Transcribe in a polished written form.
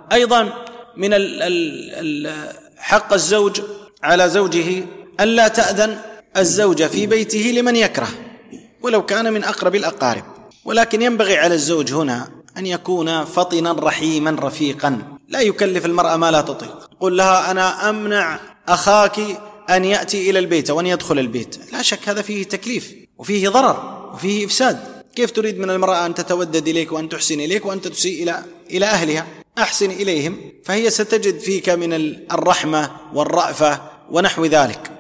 أيضا من حق الزوج على زوجه ألا تأذن الزوجة في بيته لمن يكره ولو كان من أقرب الأقارب، ولكن ينبغي على الزوج هنا أن يكون فطنا رحيما رفيقا، لا يكلف المرأة ما لا تطيق. قل لها أنا أمنع أخاك أن يأتي إلى البيت وأن يدخل البيت، لا شك هذا فيه تكليف وفيه ضرر وفيه إفساد. كيف تريد من المرأة أن تتودد إليك وأن تحسن إليك وأنت تسيء إلى أهلها؟ أحسن إليهم فهي ستجد فيك من الرحمة والرأفة ونحو ذلك.